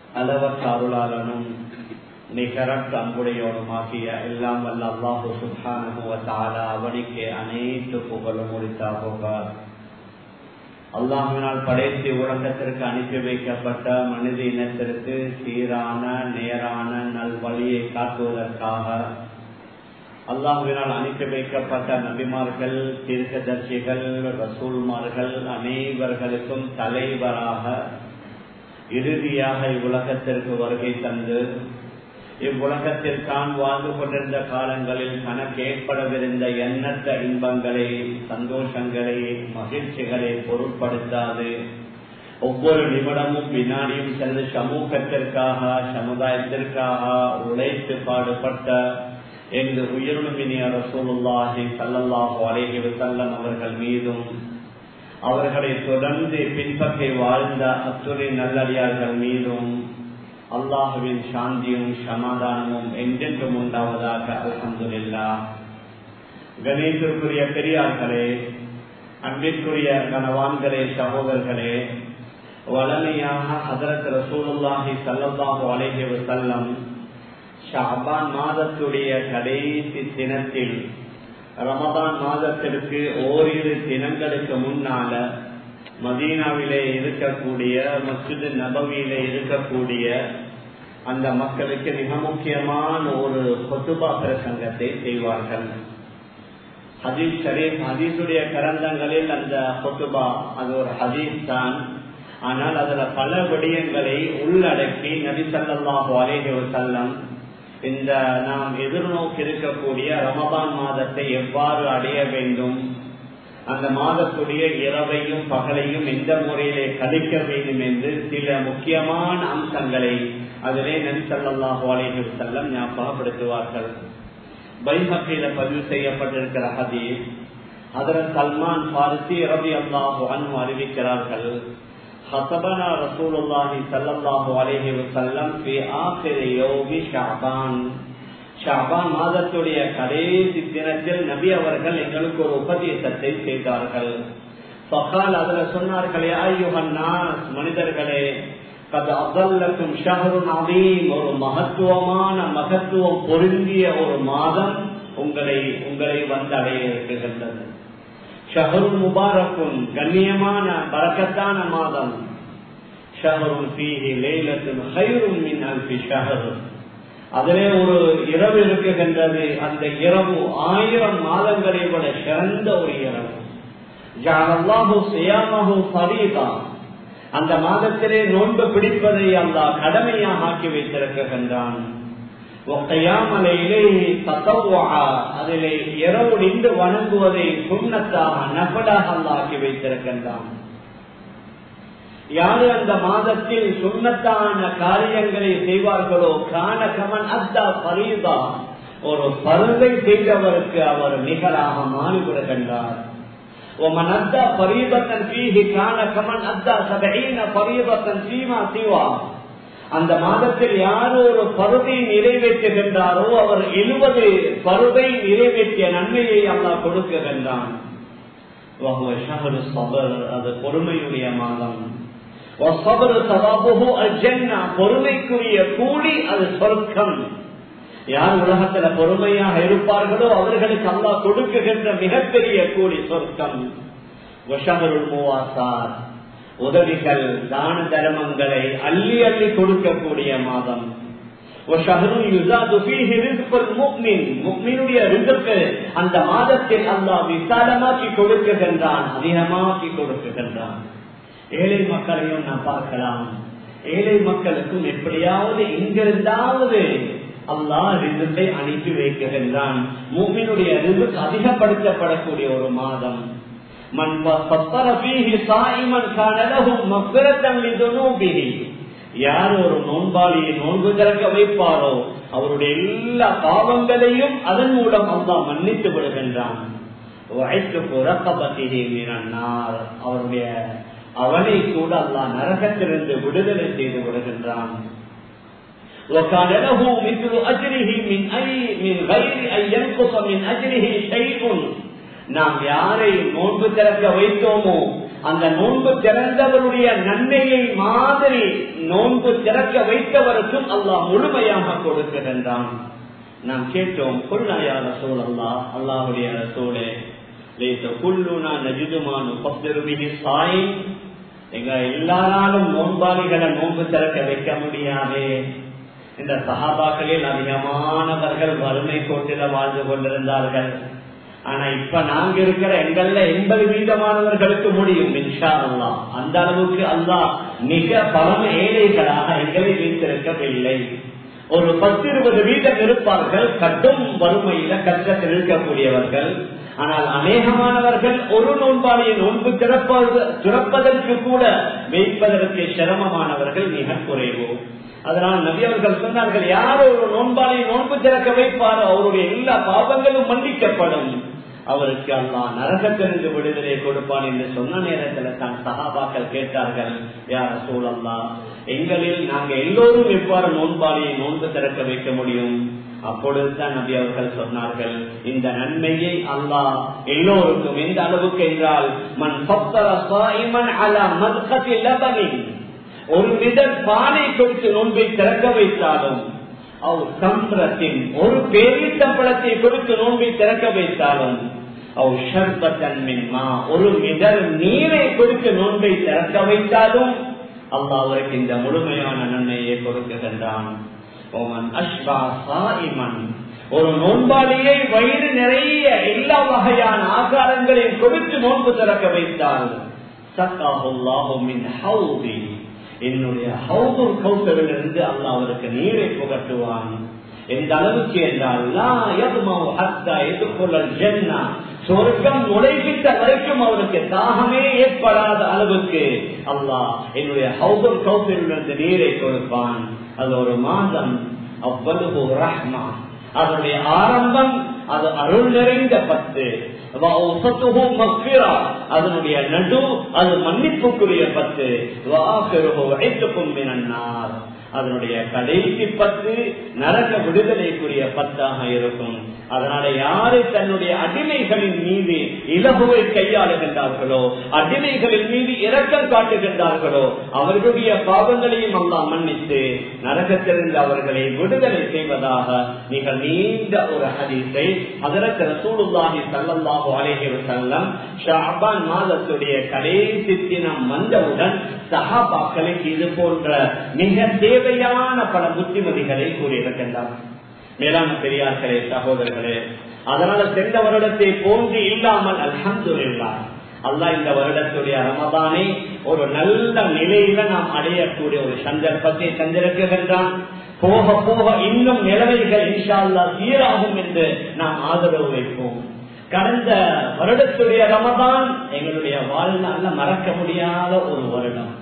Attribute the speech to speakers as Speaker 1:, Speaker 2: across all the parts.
Speaker 1: அளவற்ற அருளாளனும் நிகரற்ற அன்புடையோனுமாகிய எல்லாம் வல்ல அல்லாஹு சுப்ஹானஹு வ தஆலா அவனுக்கு அனைத்து புகழும் உரித்தாகுக. அல்லாஹ்வினால் படைத்து உலகத்திற்கு அனுப்பி வைக்கப்பட்ட மனித இனத்திற்கு சீரான நேரான நல்வழியை காட்டுவதற்காக அல்லாஹ்வினால் அனுப்பி வைக்கப்பட்ட நபிமார்கள், தீர்க்கதரிசிகள், ரசூல்மார்கள் அனைவர்களுக்கும் தலைவராக இறுதியாக இவ்வுலகத்திற்கு வருகை தந்து இவ்வுலகத்தில் தான் வாழ்ந்து கொண்டிருந்த காலங்களில் தனக்கு ஏற்படவிருந்த எண்ணற்ற இன்பங்களை, சந்தோஷங்களை, மகிழ்ச்சிகளை பொருட்படுத்தாது ஒவ்வொரு நிமிடமும் வினாடியும் சென்று சமூகத்திற்காக, சமுதாயத்திற்காக உழைத்து பாடுபட்ட என்று உயிரினுமினிய ரசூலுல்லாஹி ஸல்லல்லாஹு அலைஹி வஸல்லம் அவர்கள் மீதும் அவர்களை தொடர்ந்து பின்பற்றி வாழ்ந்த அத்துணை நல்லடியார்கள் மீதும் அல்லாஹுவின் சாந்தியும் சமாதானமும் என்றென்றும் உண்டாவதாக. அல்ஹம்துலில்லாஹ். கணேசருக்குரிய பெரியார்களே, அன்பிற்குரிய கனவான்களே, சகோதரர்களே, வளமையாக ஹஜ்ரத் ரசூலுல்லாஹி ஸல்லல்லாஹு அலைஹி வஸல்லம் ஷஅபான் மாதத்துடைய கடைசி தினத்தில் ரமதான் மாதத்திற்கு ஓரிரு தினங்களுக்கு முன்னால மதீனாவிலே இருக்கக்கூடிய மஸ்ஜித் நபவியிலே இருக்கக்கூடிய அந்த மக்களுக்கு மிக முக்கியமான ஒரு குத்பா பிரசங்கத்தை செய்வார்கள். ஹதீஸ் ஷரீஃப், ஹதீஸுடைய கிரந்தங்களில் அந்த குத்பா அது ஒரு ஹதீஸ் தான். ஆனால் அதுல பல விடயங்களை உள்ளடக்கி நபி ஸல்லல்லாஹு அலைஹி வஸல்லம் இந்த நாம் எதிர்நோக்கி இருக்கக்கூடிய ரமதான் மாதத்தை எவ்வாறு அடைய வேண்டும், அந்த மாதத்துடைய இரவையும் பகலையும் எந்த முறையிலே கழிக்க வேண்டும் என்று சில முக்கியமான அம்சங்களை அதிலே நபி ஸல்லல்லாஹு அலைஹி வஸல்லம் ஞாபகப்படுத்துவார்கள். பைஹக்கியில பதிவு செய்யப்பட்டிருக்கிற ஹதீஸ், ஹஜ்ரத் சல்மான் ஃபாரிஸி ரலியல்லாஹு அன்ஹு அறிவிக்கிறார்கள், خطبنا رسول الله صلى الله عليه وسلم في آخر يوم شعبان. ஷஅபான் மாதத்துடைய கடைசி தினத்தில் நபி அவர்கள் எங்களுக்கு ஒரு உபதேசத்தை செய்தார்கள். ஃபகால், அதுல சொன்னார்கள், யா அய்யுஹன் நாஸ், மனிதர்களே, கத் அஸல்லக்கும் ஷஹ்ருன் அதீம், ஒரு மகத்துவம் பொருந்திய ஒரு மாதம் உங்களை வந்தடைய இருக்கின்றது. ஷஹ்ருன் முபாரக்குன், கண்ணியமான பரக்கத்தான மாதம். ஷஹ்ருன் ஃபீஹி லைலத்துன் கைருன் மின் அல்ஃபி ஷஹர், அதிலே ஒரு இரவு இருக்குகின்றது, அந்த இரவு 1000 மாதங்களை விட சிறந்த ஒரு இரவு. ஜஅலல்லாஹு ஸியாமஹு ஃபரீதா, அந்த மாதத்திலே நோன்பு பிடிப்பதை அல்லாஹ் கடமையாக ஆக்கி வைத்திருக்கின்றான். வகியாம லைலிஹி ததவ்வுஆ, அதிலே இரவு நின்று வணங்குவதை சுன்னத்தாக நஃபிலாக அல்லாஹ் ஆக்கி வைத்திருக்கின்றான். யாரு அந்த மாதத்தில் சுன்னத்தான காரியங்களை செய்வார்களோ, கான கமன் அத்தா ஃபரீதா, ஒரு பருவை செய்தவருக்கு அவர் நிகராக மாறிவிடுகின்றார். ஒமன் அத்தா ஃபரீதத்தன் ஃபீஹி கான கமன் அத்தா 70 ஃபரீதத்தன் ஃபீமா சிவா, அந்த மாதத்தில் யார் ஒரு பருவை நிறைவேற்றுகின்றாரோ அவர் 70 பருவை நிறைவேற்றிய நன்மையை அல்லாஹ் கொடுக்கின்றான். வஹுவ ஷஹ்ரு ஸப்ர், அது பொறுமையுடைய மாதம். பொறுமைக்குரிய கூலி அது சொர்க்கம். யார் உலகத்துல பொறுமையாக இருப்பார்களோ அவர்களுக்கு அல்லாஹ் கொடுக்குகின்ற மிகப்பெரிய கூலி சொர்க்கம். உதவிகள், தான தர்மங்களை அள்ளி அள்ளி கொடுக்கக்கூடிய மாதம். அந்த மாதத்தில் அல்லாஹ் விசாலமாக்கி கொடுக்குகின்றான், அதிகமாக்கி கொடுக்குகின்றான். ஏழை மக்களையும் நான் பார்க்கலாம். ஏழை மக்களுக்கும் எப்படியாவது இங்கிருந்தாவது அல்லாஹ் ரிஸ்கை அனுப்பி வைக்கின்றான். மூமினுடைய ரிஸ்க் அதிகப்படுத்தப்படக்கூடிய ஒரு மாதம். மன் ஃபத்தர ஃபீஹி ஸாயிமன் கான லஹு மக்ஃபிரத்தன் லிதுனூபிஹி, யார் ஒரு நோன்பாளியை நோன்பு திறக்க வைப்பாரோ அவருடைய எல்லா பாவங்களையும் அதன் மூலம் அல்லாஹ் மன்னித்து விடுகின்றான். அவருடைய அவனை கூட அல்லாஹ் நரகத்திலிருந்து விடுதலை செய்து விடுகின்றான். நாம் யாரை நோன்பு திறக்க வைத்தோமோ அந்த நோன்பு திறந்தவருடைய நன்மையை மாதிரி நோன்பு திறக்க வைத்தவருக்கும் அல்லாஹ் முழுமையாக கொடுக்கின்றான். நாம் கேட்டோம், கொள்ளாயா ரசூல் அல்லாஹ், அல்லாஹுடைய ரசூலே எங்க எல்லாராலும் நோன்பாளிகளை நோன்பு திறக்க வைக்க முடியாது. இந்த சஹாபாக்களில் அதிகமானவர்கள் வறுமை கோட்டில வாழ்ந்து கொண்டிருந்தார்கள். ஆனா இப்ப நாங்க இருக்கிற எங்கள்ல 80% முடியும் இன்ஷா அல்லாஹ். அந்த அளவுக்கு அல்லாஹ் மிக பரம ஏழைகளாக எங்களை வைத்திருக்கவில்லை. ஒரு 10-20% இருப்பார்கள் கடும் வறுமையில கஷ்டத்தில் இருக்கக்கூடியவர்கள். ஆனால் அநேகமானவர்கள் ஒரு நோன்பாளியை நோன்பு திறப்பதற்கு கூட வைப்பதற்கு சிரமமானவர்கள் மிக குறைவு. அதனால் நபி அவர்கள் சொன்னார்கள், யார் ஒரு நோன்பாளியை நோன்பு திறக்க வைப்பாரோ அவருடைய எல்லா பாவங்களும் மன்னிக்கப்படும், அவருக்கு அல்லாஹ் நரகத்திலிருந்து விடுதலை கொடுப்பான் என்று சொன்ன நேரத்தில் தான் சஹாபாக்கள் கேட்டார்கள், யா ரசூலல்லாஹ், எங்களில் நாங்கள் எல்லோரும் எவ்வாறு நோன்பாளியை நோன்பு திறக்க வைக்க முடியும்? அப்பொழுதுதான் நபி அவர்கள் சொன்னார்கள், இந்த நன்மையை அல்லாஹ் எல்லோருக்கும் எந்த அளவுக்கு என்றால், மன் ஃபத்தர ஸாயிமன் அலா மத்கதி லபனின், ஒரு மிதர் பானை கொடுத்து நோன்பை திறக்க வைத்தாலும், அவ் சம்ரத்தின் ஒரு பேரித்தம்பளத்தை கொடுத்து நோன்பை திறக்க வைத்தாலும், அவ் ஷர்பத்தன் மின் மா ஒரு மிதர் நீரை கொடுத்து நோன்பை திறக்க வைத்தாலும் அல்லாஹ் அவருக்கு இந்த முழுமையான நன்மையை கொடுக்கின்றான். ஒரு நோன்பாளியை வயிறு நிறைய எல்லா வகையான ஆகாரங்களையும் கொடுத்து நோன்பு திறக்க வைத்தால் என்னுடைய ஹவுதுல் கௌசரிலிருந்து அல்லாஹ் அவருக்கு நீரை புகட்டுவான். எந்த அளவுக்கு என்றால் சொர்க்கம் நுழைவிட்ட வரைக்கும் அவருக்கு தாகமே ஏற்படாத அளவுக்கு அல்லாஹ் என்னுடைய ஹவுதுல் கௌசரிலிருந்து நீரை கொடுப்பான். அது ஒரு மாதம், அவ்வளவு ரஹ்மா, அதனுடைய ஆரம்பம் அது அருள் நிறைந்த 10, அதனுடைய நடு அது மன்னிப்புக்குரிய 10, அதனுடைய கடைசி 10 நரக விடுதலைக்குரிய 10 இருக்கும். அதனால யாரு தன்னுடைய அடிமைகளின் மீது இலகுவை கையாளுகின்றார்களோ, அடிமைகளின் மீது இரக்கம் காட்டுகின்றார்களோ, அவர்களுடைய பாவங்களையும் அல்லாஹ் மன்னித்து நரகத்திலிருந்து அவர்களை விடுதலை செய்வதாக மிக நீண்ட ஒரு ஹதீஸை ஹஜ்ரத் ரசூலுல்லாஹி ஸல்லல்லாஹு அலைஹி வஸல்லம் ஷஅபான் மாதத்துடைய கடைசி தினம் வந்தவுடன் சஹாபாக்களுக்கு இது போன்ற மிக தேவையான பல புத்திமதிகளை கூறியிருக்கின்றார். மேலான பெரியார்களே, சகோதரர்களே, அதனால சென்ற வருடத்தை போன்று இல்லாமல் அல்ஹம்துலில்லாஹ் அல்லாஹ் இந்த வருடத்துடைய ரமதானை ஒரு நல்ல நிலையில நாம் அடையக்கூடிய ஒரு சந்தர்ப்பத்தை தந்திருக்கின்றான். போக போக இன்னும் நிலைமைகள் இன்ஷா அல்லாஹ் சீராகும் என்று நாம் ஆதரவு வைப்போம். கடந்த வருடத்துடைய ரமதான் எங்களுடைய வாழ்நாள்ல மறக்க முடியாத ஒரு வருடம்.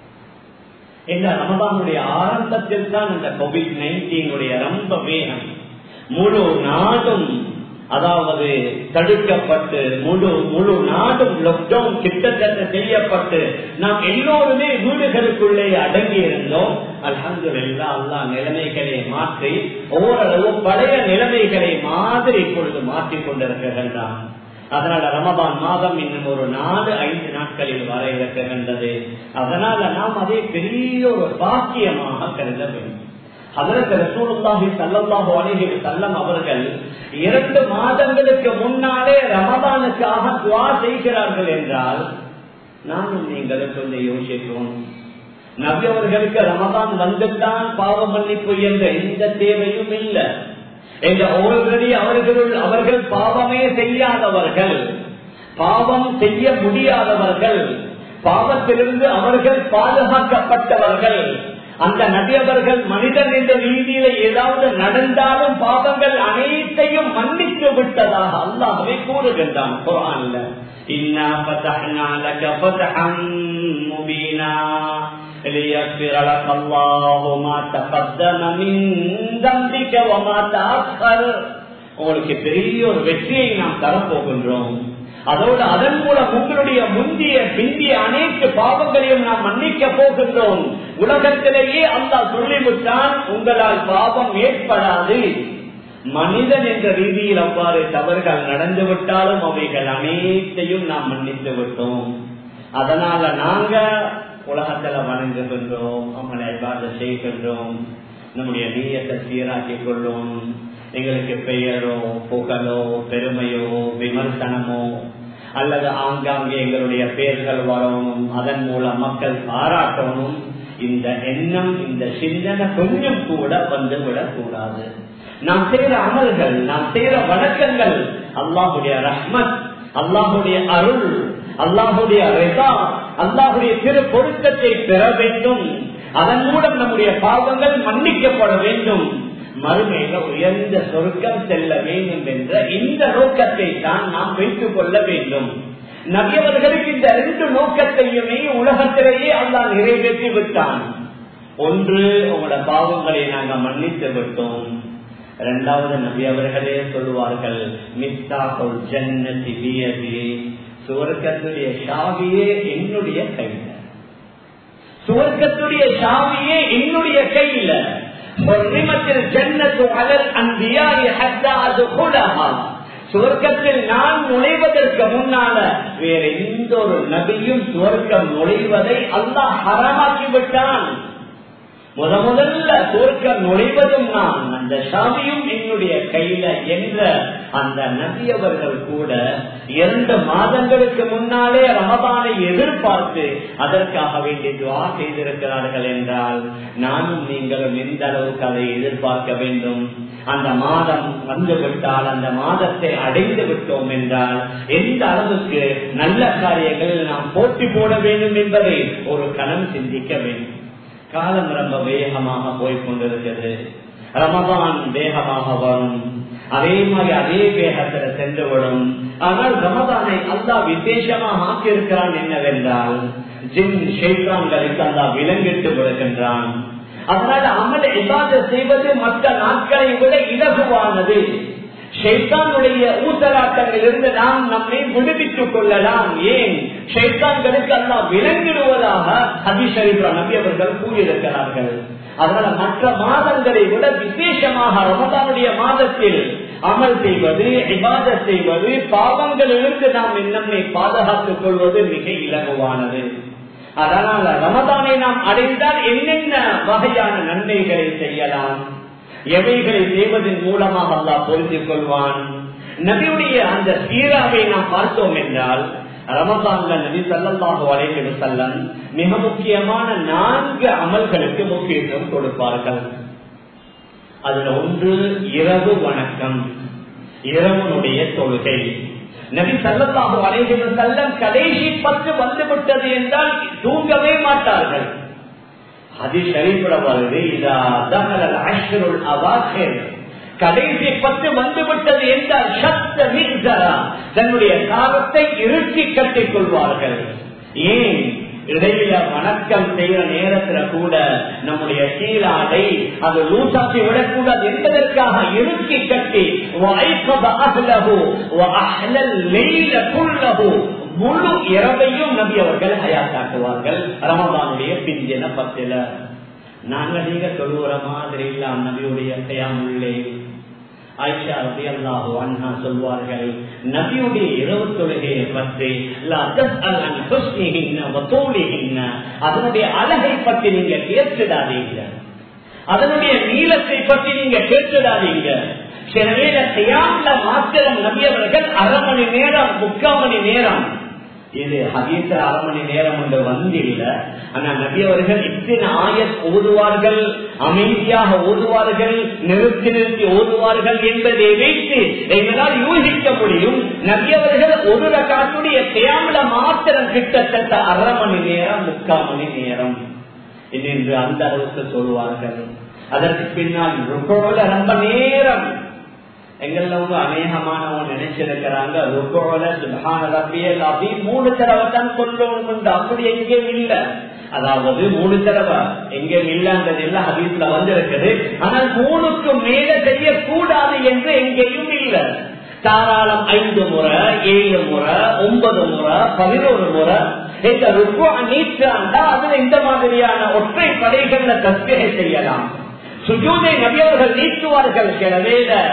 Speaker 1: இந்த ரமதானுடைய ஆரம்பத்தில் தான் இந்த COVID-19 ரொம்ப வேகம் முழு நாடும், அதாவது தடுக்கப்பட்டு முழு நாடும் லாக்டவுன் கிட்டத்தட்ட செய்யப்பட்டு நாம் எல்லோருமே வீடுகளுக்குள்ளே அடங்கி இருந்தோம். அல்ஹம்துலில்லாஹ் அல்லாஹ் நிலைமைகளை மாற்றி ஓரளவு பழைய நிலைமைகளை மாதிரி இப்பொழுது மாற்றிக் கொண்டிருக்கின்றான். அதனால ரமதான் மாதம் இன்னும் ஒரு 4-5 நாட்களில் வர இருக்கின்றது. அதனால நாம் அதை பெரிய ஒரு பாக்கியமாக கருத வேண்டும். ஹஜ்ரத் ரசூலுல்லாஹி ஸல்லல்லாஹு அலைஹி வஸல்லம் அவர்கள் 2 மாதங்களுக்கு முன்னாலே ரமதானுக்காக துஆ செய்கிறார்கள் என்றால் நானும் நீங்களும் கொஞ்சம் யோசிக்கிறோம். நபி அவர்களுக்கு ரமதான் வந்துத்தான் பாவ மன்னிப்பு என்ற எந்த தேவையும் இல்லை. ஆல்ரெடி அவர்கள் பாவமே செய்யாதவர்கள், பாவம் செய்ய முடியாதவர்கள், பாவத்திலிருந்து அவர்கள் பாதுகாக்கப்பட்டவர்கள். அந்த நபி அவர்கள் மனிதன் என்ற ரீதியில ஏதாவது நடந்தாலும் பாவங்கள் அனைத்தையும் மன்னித்து விட்டதாக அல்லாஹ்வே கூறுகின்றான் குர்ஆன்ல. இன்னா ஃபதஹ்னா லக ஃபத்ஹன் முபீனா ليغفر لك الله ما تقدم من ذنبك وما تأخر. உங்களுக்கு பெரிய ஒரு வெற்றியை நாம் தரப்போகின்றோம். அதோடு அதன் மூலம் உங்களுடைய முந்திய பிந்திய அனைத்து பாவங்களையும் நாம் மன்னிக்க போகின்றோம். உலகத்திலேயே அல்லாஹ் சொல்லிவிட்டான், உங்களால் பாவம் ஏற்படாது. மனிதன் என்ற ரீதியில் அவ்வாறு தவறுகள் நடந்துவிட்டாலும் அவைகள் அனைத்தையும் நாம் மன்னித்து விட்டோம். அதனால நாங்க உலகத்துல வணங்குகின்றோம், அவங்களை இபாதத் செய்கின்றோம், நம்முடைய நீயத்தை சீராக்கிக் கொள்ளும். எங்களுக்கு பெயரோ புகழோ பெருமையோ விமர்சனமோ அல்லது ஆங்காங்கே எங்களுடைய பெயர்கள் வரணும், அதன் மூலம் மக்கள் பாராட்டணும், இந்த எண்ணம் இந்த சிந்தனை கொஞ்சம் கூட வந்துவிடக் கூடாது. நாம் செய்யற அமல்கள், நாம் செய்யற வணக்கங்கள் அல்லாஹுடைய ரஹ்மத், அல்லாஹுடைய அருள், அல்லாஹுடைய ரிதா, அல்லாஹுடைய திரு பொருத்தத்தை பெற வேண்டும். அதன் மூலம் நம்முடைய பாவங்கள் மன்னிக்கப்பட வேண்டும், மறுமையில உயர்ந்த சொர்க்கம் செல்ல வேண்டும் என்ற இந்த நோக்கத்தை தான் நாம் வைத்துக் கொள்ள வேண்டும். நபியவர்களுக்கு இந்த 2 நோக்கத்தையுமே உலகத்திலேயே அல்லாஹ் நிறைவேற்றி விட்டான். ஒன்று, உங்களோட பாவங்களை நாங்கள் மன்னித்து விட்டோம். 2வது, நபி அவர்களே சொல்லுவார்கள், மிஃப்தாஹுல் ஜன்னதி பியதி, சுவர்க்கத்துடைய சாவியே என்னுடைய கையில, சுவர்க்கத்துடைய சாவியே என்னுடைய கையில. சுவர்க்கத்தில் நான் நுழைவதற்கு முன்னால வேற எந்த ஒரு நபியும் சுவர்க்கம் நுழைவதை அல்லாஹ் ஹராமாக்கி விட்டான். முதல்ல சுவர்க்கம் நுழைவதும் நான், அந்த சாவியும் என்னுடைய கையில என்ற அந்த நபி அவர்கள் கூட 2 மாதங்களுக்கு முன்னாலே ரமதானை எதிர்பார்த்து அதற்காக வேண்டி துஆ செய்திருக்கிறார்கள் என்றால் நானும் நீங்களும் எந்த அளவுக்கு அதை எதிர்பார்க்க வேண்டும். அந்த மாதம் வந்துவிட்டால், அந்த மாதத்தை அடைந்து விட்டோம் என்றால் எந்த அளவுக்கு நல்ல காரியங்களில் நாம் போட்டி போட வேண்டும் என்பதை ஒரு கணம் சிந்திக்க வேண்டும். காலம் ரொம்ப வேகமாக போய்கொண்டிருக்கிறது. ரமதான் வேகமாக வரும், அதே மாதிரி அதே வேகத்தில் சென்றுவிடும். ஆனால் ரமதானை அல்லாஹ் விசேஷமாக ஆக்கியிருக்கிறான் என்னவென்றால், ஜின் ஷைத்தான்களுக்கு அல்லாஹ் விலங்கிட்டு விடுகின்றான். அதனால அமல் இபாதத் செய்வது மற்ற நாட்களை விட இலகுவானது. ஷைத்தானுடைய ஊசலாட்டங்களிலிருந்து நாம் நம்மை விடுவித்துக் கொள்ளலாம். ஏன்? ஷைத்தான்களுக்கு அல்லாஹ் விலங்கிடுவதாக ஹதீஸ் ஷரீஃபில் நபி அவர்கள் கூறியிருக்கிறார்கள். அதனால மற்ற மாதங்களை விட விசேஷமாக ரமதானுடைய மாதத்தில் அமல் செய்வது, இபாதத் செய்வது, பாவங்களிலிருந்து நாம் நம்மை பாதுகாத்துக் கொள்வது மிக இலகுவானது. அதனால ரமதானை நாம் அடைந்தால் என்னென்ன வகையான நன்மைகளை செய்யலாம், எவைகளை செய்வதன் மூலமாக அல்லாஹ் பொருந்திக் கொள்வான். நபியுடைய அந்த சீராவை நாம் பார்த்தோம் என்றால், ரமதான்ல நபி ஸல்லல்லாஹு அலைஹி வஸல்லம் மிக முக்கியமான 4 அமல்களுக்கு முக்கியத்துவம் கொடுப்பார்கள். அதுல ஒன்று இரவு வணக்கம், இரவனுடைய தொழுகை. நபி ஸல்லல்லாஹு அலைஹி வஸல்லம் கடைசி 10 வந்துவிட்டது என்றால் தூங்கவே மாட்டார்கள். ஹதீஸ் ஷரீஃப்ல வருது, இதா தஹலல் அஷ்ருல் அவாகிர், கடைசி 10 வந்துவிட்டது என்றால் ஷத்த மிஸரா, தன்னுடைய காலத்தை இறுக்கி கட்டிக் கொள்வார்கள். ஏன்? இடையில வணக்கம் செய்யற நேரத்துல கூட நம்முடைய சீலாடை அது லூசாக்கி விடக்கூடாது என்பதற்காக இறுக்கி கட்டி முழு இரவையும் நபி அவர்கள் ஹயாத்தாக்குவார்கள். ரமதானுடைய பிந்தின 10. நாங்க நீங்க சொல்லுற மாதிரி இல்லாம நபியுடைய கயாமுல்லை ஆயிஷா ரலியல்லாஹு அன்ஹா சொல்வார்கள், நபியுடைய இரவு தொழுகையை பற்றி அதனுடைய அழகை பற்றி நீங்க கேட்டுடாதீங்க, அதனுடைய நீளத்தை பற்றி நீங்க கேட்டுடாதீங்க. சில வேளை கயாம்ல மாத்திரம் நபி அவர்கள் 1/2 மணி நேரம் 3/4 மணி நேரம், இது ஹதீஸ் 1/2 மணி நேரம் என்று வந்தில்ல. ஆனா நபி அவர்கள் இத்தனை ஆயத் ஓதுவார்கள், அமைதியாக ஓதுவார்கள், நிறுத்தி நிறுத்தி ஓதுவார்கள் என்பதை வைத்து எங்களால் யூகிக்க முடியும். நபி அவர்கள் ஒரு ரக்காத்துடைய கியாம்ல மாத்திரம் கிட்டத்தட்ட 1/2 மணி நேரம் 3/4 மணி நேரம் என்று அந்த அளவுக்கு சொல்லுவார்கள். அதற்கு பின்னால் ருக்குல ரொம்ப நேரம். எங்கள்ல அநேகமானவங்க நினைச்சிருக்கிறாங்க ருக்குல சுப்ஹான ரப்பியல் அஸீம் 3 தடவை தான் சொல்லணும் என்று. அப்படி எங்கேயும் இல்லை. அதாவது 3 தடவை எங்கேயும் இல்லைன்றது எல்லாம் ஹதீஸ்ல வந்திருக்குது. ஆனால் 3க்கு மேல செய்யக்கூடாது என்று எங்கேயும் இல்லை. தாராளம் 5 முறை, 7 முறை, 9 முறை, 11 முறை இந்த ருக்கு நீட்டாண்டா அதுல இந்த மாதிரியான ஒற்றை படைகள்ல தஸ்பீஹ் செய்யலாம். சுஜூதை நபி அவர்கள் நீட்டுவார்கள். சில வேளை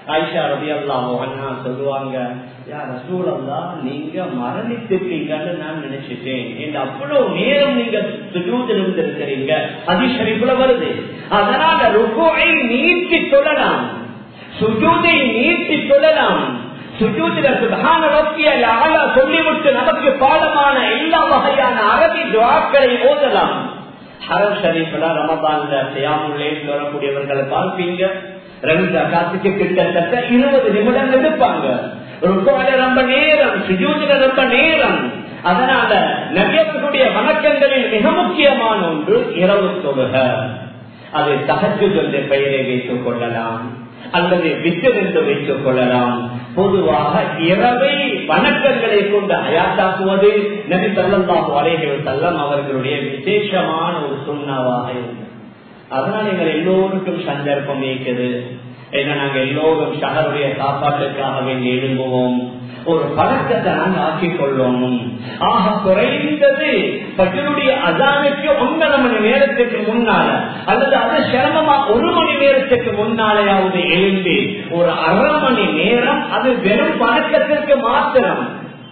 Speaker 1: ஆயிஷா ரலியல்லாஹு அன்ஹா சொல்லுவாங்க, யா ரசூலல்லாஹ், நீங்க மரணித்திருக்கீங்கன்னு நான் நினைச்சிட்டேன். இந்த அவ்வளவு நேரம் நீங்க சுஜூதில் இருந்திருக்கிறீங்க, ஹதீஸ் ஷரீஃப்ல வருது. அதனால ருக்குஐ நீட்டி தொழலாம், சுஜூதை நீட்டி தொழலாம். சுஜூதில சுப்ஹான ரப்பியல் அலா சொல்லிவிட்டு நமக்கு பாடமான எல்லா வகையான அரபி துஆக்களை ஓதலாம். ஹரம் ஷரீஃப்ல ரமதான்ல ஸியாமுல் லைல் வரக்கூடியவர்களை பார்ப்பீங்க, 2 ரக்காத்துக்கு கிட்டத்தட்ட 20 நிமிடங்கள் இருப்பாங்க. ருக்குல ரொம்ப நேரம், சுஜூதில ரொம்ப நேரம். அதனால நபி அவர்களுடைய வணக்கங்களில் மிக முக்கியமான ஒன்று இரவு தொழுகை. அது தஹஜ்ஜுத் என்ற பெயரை வைத்துக் கொள்ளலாம் அல்லது வித்ர் என்று வைத்துக் கொள்ளலாம். பொதுவாக இரவை வணக்கங்களை கொண்டு ஹயாத்தாக்குவது நபி ஸல்லல்லாஹு அலைஹி வஸல்லம் அவர்களுடைய விசேஷமான ஒரு சுன்னாவாக இருந்தது. அதனால எங்கள் எல்லோருக்கும் சந்தர்ப்பம் இருக்குது. ஏன்னா நாங்க எல்லோரும் ஷஹருடைய சாப்பாட்டுக்காக வேண்டி எழும்புவோம். ஒரு பழக்கத்தை நாங்க ஆக்கிக் கொள்ளணும். ஆக குறைந்தது பஜ்ருடைய அஸானுக்கு 1.5 மணி நேரத்துக்கு முன்னால அல்லது அது சிரமமா 1 மணி நேரத்துக்கு முன்னாலேயாவது எழும்பி ஒரு 1/2 மணி நேரம், அது வெறும் பழக்கத்திற்கு மாத்திரம்.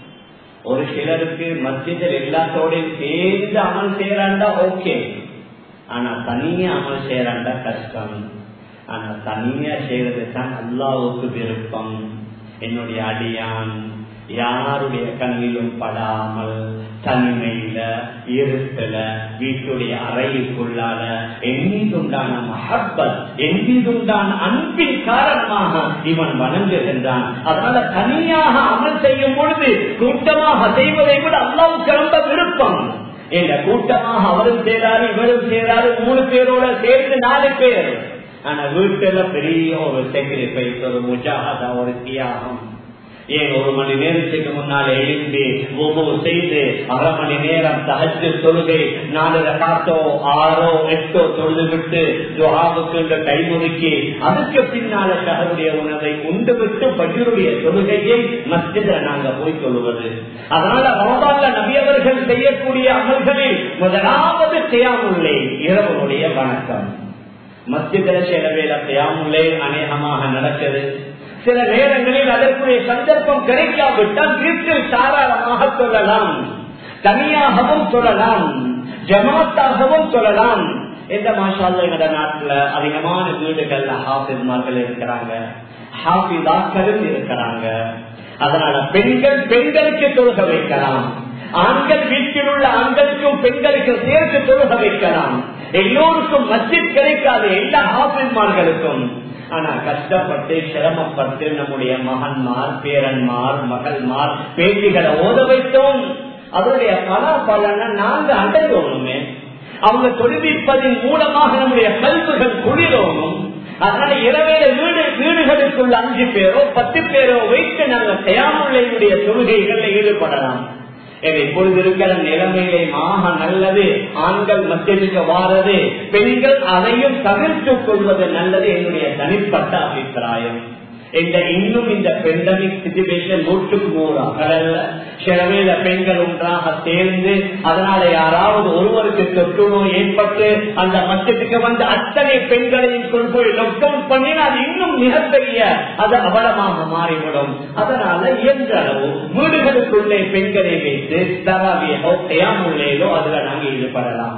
Speaker 1: ஒரு சிலருக்கு மஸ்ஜிதில் எல்லாத்தோடையும் சேர்ந்து அமல் செய்யறாண்டா ஓகே, ஆனா தனியா அமல் செய்யறாண்டா கஷ்டம். ஆனா தனியா செய்யறது தான் அல்லாஹ்வுக்கு விருப்பம். என்னுடைய அடியான் யாருடைய கண்ணிலும் படாமல் தனிமையில இருட்டல வீட்டுடைய அறைக்குள்ளால எண்ணிதுண்டான மஹப்பத், எண்ணிதுண்டான அன்பின் காரணமாக இவன் வணங்குகின்றான். அதனால தனியாக அமல் செய்யும் பொழுது கூட்டமாக செய்வதை விட அல்லாஹ்வுக்கு ரொம்ப விருப்பம். இந்த கூட்டமாக அவரும் செய்றாரு, இவரும் செய்றாரு, 3 பேரோட சேர்ந்து 4 பேர். ஆனா வீட்டுல பெரிய ஒரு சாக்ரிஃபைஸ், ஒரு முஜாஹதா, ஒரு தியாகம். ஏன் 1 மணி நேரத்துக்கு முன்னாலே எழும்பி ஒவ்வொரு செய்து 1/2 மணி நேரம் தஹஜ்ஜுத் தொழுகை 4 ரக்காத்தோ 6ஓ 8ஓ தொழுது விட்டு துஆவுக்கு டைம் ஒதுக்கி அதுக்கு பின்னால ஷஹருடைய உணவை உண்டு விட்டு ஃபஜ்ருடைய தொழுகையை மஸ்ஜித்ல நாங்க போய் தொழுவது. அதனால ரமதான்ல நபி அவர்கள் செய்யக்கூடிய அமல்களில் முதலாவது கியாமுல் லைல், இரவுடைய வணக்கம். மஸ்ஜித்ல சில வேளை கியாமுல் லைல் அநேகமாக நடக்குது. சில நேரங்களில் அதற்குரிய சந்தர்ப்பம் கிடைக்காவிட்டால் வீட்டில் தாராளமாக சொல்லலாம், தனியாகவும் சொல்லலாம், ஜமாத்தாகவும் சொல்லலாம். இந்த மாஷா அல்லாஹ் எங்க நாட்டுல அதிகமான வீடுகள்ல ஹாஃபிஸ்மார்கள் இருக்கிறாங்க, ஹாஃபிதாக்களும் இருக்கிறாங்க. அதனால பெண்கள் பெண்களுக்கு தொழுக வைக்கலாம், ஆண்கள் வீட்டில் உள்ள ஆண்களுக்கும் பெண்களுக்கு சேர்த்து தொழுக வைக்கலாம். எல்லோருக்கும் மஸ்ஜித் கிடைக்காது, எல்லா ஹாஃபிஸ்மார்களுக்கும். ஆனா கஷ்டப்பட்டு சிரமப்பட்டு நம்முடைய மகன்மார், பேரன்மார், மகள்மார், பேட்டிகளை ஓத வைத்தோம். அதனுடைய பலனை நாங்க அடையணுமே. அவங்க தொழுவிப்பதன் மூலமாக நம்முடைய கல்விகள் குளிரணும். அதனால இரவேல வீடுகளுக்குள்ள 5 பேரோ 10 பேரோ வைத்து நாங்கள் கியாமுல் லைலுடைய தொழுகைகளில் ஈடுபடலாம். இப்பொழுது இருக்கிற நிலைமையிலே மாக நல்லது ஆண்கள் மத்தியதுக்கு வாரது, பெண்கள் அதையும் தவிர்த்துக் கொள்வது நல்லது. என்னுடைய தனிப்பட்ட அபிப்பிராயம். இன்னும் இந்த பெண்டமிக் சிச்சுவேஷன் 100% அகலல்ல. சிலவேல பெண்கள் ஒன்றாக சேர்ந்து அதனால யாராவது ஒருவருக்கு தொற்று நோய் ஏற்பட்டு அந்த மத்தியத்துக்கு வந்து அத்தனை பெண்களையும் கொண்டு போய் லாக்டவுன் பண்ணினா அது இன்னும் மிகப்பெரிய அது அவலமாக மாறிவிடும். அதனால இயன்ற அளவு வீடுகளுக்குள்ளே பெண்களை வைத்து தராவியோ கியாமுல் லைலோ அதுல நாங்கள் ஈடுபடலாம்.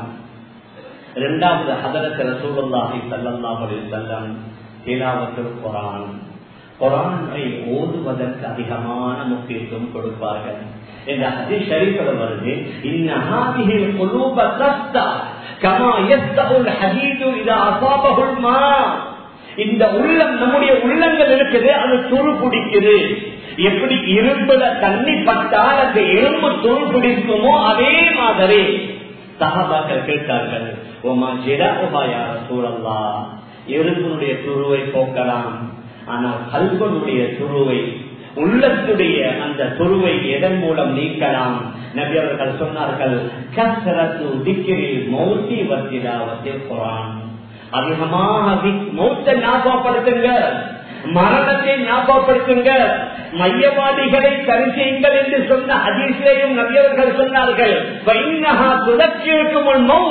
Speaker 1: 2வது ஹதரத் ரசூலுல்லாஹி ஸல்லல்லாஹு அலைஹி வஸல்லம் திலாவத்துல் குர்ஆன், குர்ஆனை ஓதுவதற்கு அதிகமான முக்கியத்துவம் கொடுப்பார்கள். இந்த ஹதீஸ் ஷரீஃப்ல வருது, இன்ன ஹாதிஹில் குலூப தஸ்தா கமா யஸ்தஉல் ஹதீது இதா அஸாபஹுல் மா. இந்த உள்ளம், நம்முடைய உள்ளங்கள் இருக்குது, அது துரு பிடிக்குது. எப்படி இரும்புல தண்ணி பட்டால் அந்த எறும்பு துரு பிடிக்குமோ அதே மாதிரி சஹாபாக்கள் கேட்டார்கள், ஓமா ஜிராஹா யா ரசூலல்லாஹ், எறும்புடைய துருவை போக்கலாம், ஆனால் கல்வனுடைய துருவை, உள்ளத்துடைய அந்த துருவை எதன் மூலம் நீக்கலாம்? நபி அவர்கள் சொன்னார்கள், கஸ்ரத்து திக்ரில் மௌத்தி வத்திலாவத்தில் குர்ஆன். அதிகமாக மௌத்தை ஞாபகப்படுத்துங்க, மரணத்தை ஞாபகப்படுத்துங்க, மையவாதிகளை சரி செய்யுங்கள் என்று சொன்ன ஹதீஸையும் நபி அவர்கள் சொன்னார்கள், வைன்னஹா துதக்கிருக்குமுல் மௌத்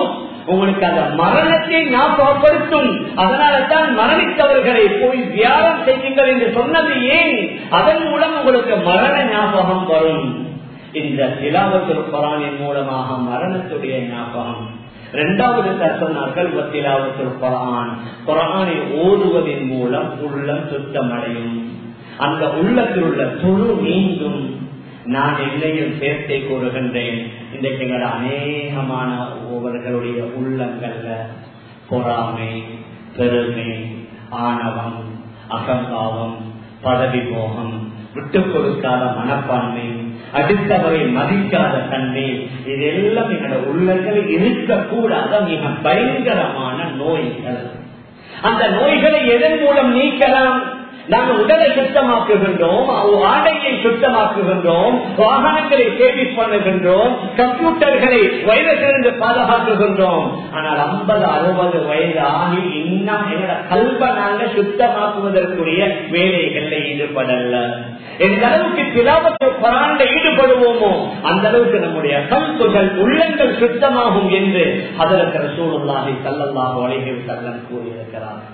Speaker 1: உங்களுக்கு அந்த மரணத்தை ஞாபகப்படுத்தும். அதனால தான் மரணித்தவர்களை போய் தியானம் செய்யுங்கள் என்று சொன்னது ஏன்? அதன் மூலம் உங்களுக்கு மரண ஞாபகம் வரும். இந்த திலாவத்துல் குர்ஆனின் மூலமாக மரணத்துடைய ஞாபகம். இரண்டாவது சொன்னார்கள் திலாவத்துல் குர்ஆன், குர்ஆனை ஓதுவதன் மூலம் உள்ளம் சுத்தமடையும், அந்த உள்ளத்தில் உள்ள துரு நீங்கும். நான் என்னையும் சேர்த்தை கூறுகின்றேன், இன்றைக்கு அநேகமான ஒவ்வொருவர்களுடைய உள்ளங்கள்ல பொறாமை, பெருமை, ஆணவம், அகம்பாவம், பதவி மோகம், விட்டுக் கொடுக்காத மனப்பான்மை, அடுத்தவரை மதிக்காத தன்மை, இதெல்லாம் எங்களோட உள்ளங்களில் இருக்கக்கூடாத மிக பயங்கரமான நோய்கள். அந்த நோய்களை எதன் மூலம் நீக்கலாம்? நாங்கள் உடலை சுத்தமாக்குகின்றோம், ஆடையை சுத்தமாக்குகின்றோம், வாகனங்களை சேமிப் பண்ணுகின்றோம், கம்ப்யூட்டர்களை வைரஸிலிருந்து பாதுகாக்குகின்றோம். ஆனால் 50-60 வயது ஆகி இன்னும் எங்களோட கல்வை நாங்கள் சுத்தமாக்குவதற்குரிய வேலைகளில் ஈடுபடல. எந்த அளவுக்கு திலாவத்துல் குர்ஆனில் ஈடுபடுவோமோ அந்த அளவுக்கு நம்முடைய கல்புகள், உள்ளங்கள் சுத்தமாகும் என்று ஹஜ்ரத் ரசூலுல்லாஹி ஸல்லல்லாஹு அலைஹி வஸல்லம் கூறியிருக்கிறார்.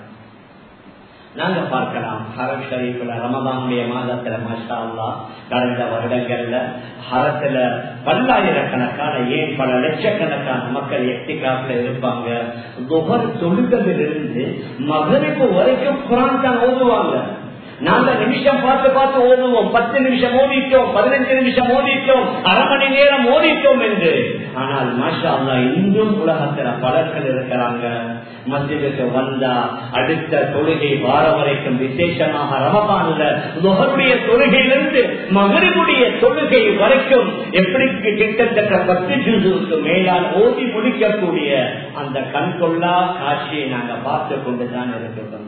Speaker 1: நாங்க பார்க்கலாம் ஹரம் ஷரீஃப்ல ரமதானுடைய மாதத்துல மாஷா அல்லாஹ் கடந்த வருடங்கள்ல ஹரத்துல பல்லாயிரக்கணக்கான, ஏன் பல லட்சக்கணக்கான மக்கள் எத்திகாஃப்ல இருப்பாங்க. துஹர் தொழுகையிலிருந்து மக்ரிப் வரைக்கும் குர்ஆன் தான் ஓதுவாங்க. நாங்க நிமிஷம் பார்த்து பார்த்து ஓதுவோம், 10 நிமிஷம் ஓதிட்டோம், 15 நிமிஷம் ஓதிட்டோம், அரை மணி நேரம் ஓதிட்டோம் என்று. ஆனால் மாஷா அல்லாஹ் இன்றும் உலகத்துல பலர்கள் இருக்கிறாங்க, மஸ்ஜிதுக்கு வந்தா அடுத்த தொழுகை வார வரைக்கும், விசேஷமாக ரமதான்ல துஹருடைய தொழுகையிலிருந்து மக்ரிபுடைய தொழுகை வரைக்கும் எப்படி கிட்டத்தட்ட 10 ஜுஸுக்கு மேலால் ஓதி முடிக்கக்கூடிய அந்த கண்கொள்ளா காட்சியை நாங்க பார்த்து கொண்டுதான் இருக்கின்றோம்.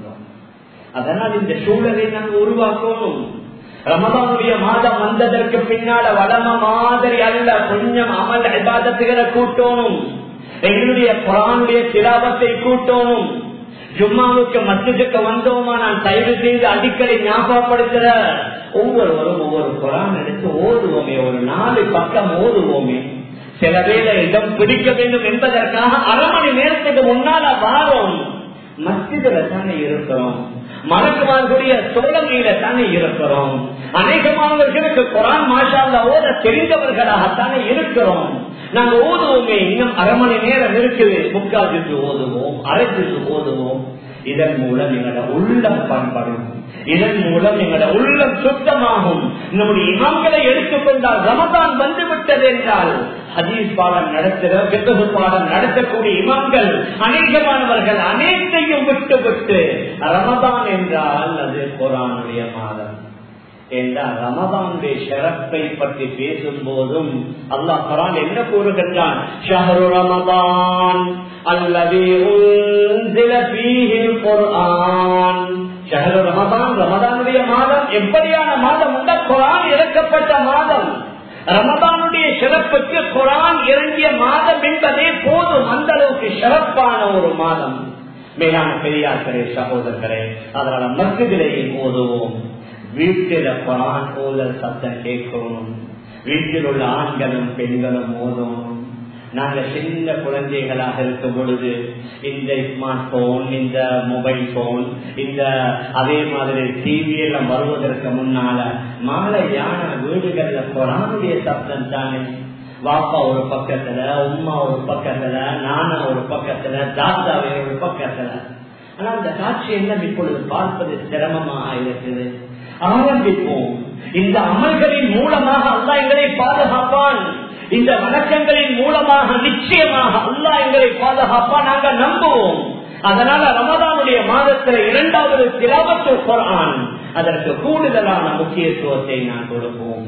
Speaker 1: அதனால் இந்த சூழலை நாங்கள் உருவாக்கணும். ரமதானுடைய மாதம் வந்ததற்கு பின்னால வளம மாதிரி அல்ல, கொஞ்சம் அமல் இபாதத்துகளை கூட்டணும், எங்களுடைய குர்ஆனுடைய திலாவத்தை கூட்டணும். ஜும்மாவுக்கு மஸ்ஜிதுக்கு வந்தோமா, நான் தயவு செய்து அடிக்கடி ஞாபகப்படுத்துற, ஒவ்வொருவரும் ஒவ்வொரு குர்ஆன் எடுத்து ஓதுவோமே, ஒரு 4 பக்கம் ஓதுவோமே. சில வேளை இடம் பிடிக்க வேண்டும் என்பதற்காக அரை மணி நேரத்துக்கு முன்னால வாரம் மஸ்ஜிதுல தானே இருக்கிறோம், மலக்குமார்களுடைய தோழமையில தானே இருக்கிறோம், அநேகமானவர்களுக்கு குர்ஆன் மாஷா அல்லாஹ் ஓத தெரிந்தவர்களாகத்தானே இருக்கிறோம். நாங்க ஓதுவோமே, இன்னும் அரை மணி நேரம் இருக்குது, 3/4 ஜுஸ் ஓதுவோம், அரை ஜுஸ் ஓதுவோம். இதன் மூலம் எங்களோட உள்ளம் பண்படும், இதன் மூலம் எங்களோட உள்ளம் சுத்தமாகும். நம்முடைய இமாம்களை எடுத்துக்கொண்டால் ரமதான் வந்துவிட்டது என்றால் ஹதீஸ் பாடம் நடத்துகிற, ஃபிக்ஹ் பாடம் நடத்தக்கூடிய இமாம்கள் அநேகமானவர்கள் அனைத்தையும் விட்டு ரமதான் என்றால் அது குர்ஆனுடைய மாதம் என்றால் ரமதானுடைய ஷரஃபை பற்றி பேசும் போதும் அல்லாஹ் குர்ஆன் என்ன கூறுகின்றான்? ஷஹ்ரு ரமதான் அல்லதி உன்ஸில ஃபீஹில் குர்ஆன். ஷஹ்ரு ரமதான், ரமதானுடைய மாதம் எப்படியான மாதம்? இந்த குர்ஆன் இறக்கப்பட்ட மாதம். ரமதானுடைய சிறப்புக்கு குர்ஆன் இறங்கிய மாதம் என்பதே போதும், அந்த அளவுக்கு சிறப்பான ஒரு மாதம். மேலான பெரியார்களே, சகோதரர்களே, அதனால மஸ்ஜிதிலேயும் ஓதுவோம், வீட்டில குர்ஆன் ஓதல் சத்தம் கேட்கணும், வீட்டில் உள்ள ஆண்களும் பெண்களும் ஓதுவோம். நாங்க சின்ன குழந்தைகளாக இருக்கும் பொழுது இந்த ஸ்மார்ட் போன், இந்த மொபைல் போன், இந்த அதே மாதிரி டிவி எல்லாம் வருவதற்கு முன்னால மாலையான வீடுகள்ல குர்ஆனுடைய சப்தம் தானே. வாப்பா ஒரு பக்கத்துல, உம்மா ஒரு பக்கத்துல, நானா ஒரு பக்கத்துல, தாத்தாவே ஒரு பக்கத்துல. ஆனா அந்த காட்சி எல்லாம் இப்பொழுது பார்ப்பது சிரமமாக இருக்குது. ஆரம்பிப்போம். இந்த அமல்களின் மூலமாக அல்லாஹ் எங்களை பாதுகாப்பான். இந்த வணக்கங்களின் மூலமாக நிச்சயமாக அல்லாஹ் எங்களை பாதுகாப்பான், நாங்கள் நம்புவோம். அதனால ரமதானுடைய மாதத்தில் 2வது திலாவத்துல் குர்ஆன், அதற்கு கூடுதலான முக்கியத்துவத்தை நான் கொடுப்போம்.